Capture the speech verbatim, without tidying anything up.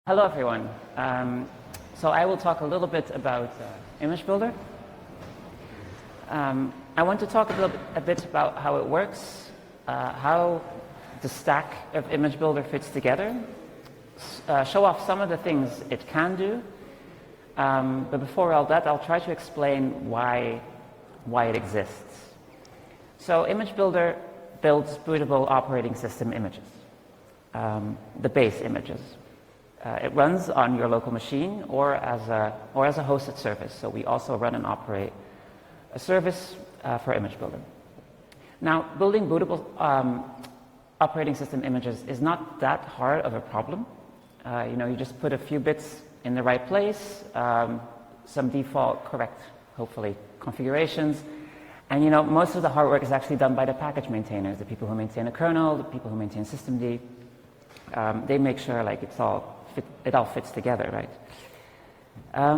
Hello everyone. Um, so I will talk a little bit about uh, Image Builder. Um, I want to talk a, little bit, a bit about how it works, uh, how the stack of Image Builder fits together, uh, show off some of the things it can do, um, but before all that I'll try to explain why, why it exists. So Image Builder builds bootable operating system images, um, the base images. Uh, it runs on your local machine or as a or as a hosted service. So we also run and operate a service uh, for Image Builder. Now, building bootable um, operating system images is not that hard of a problem. Uh, you know, you just put a few bits in the right place, um, some default correct, hopefully, configurations, and you know, most of the hard work is actually done by the package maintainers, the people who maintain a kernel, the people who maintain systemd. Um, they make sure like it's all fit, it all fits together, right? Um,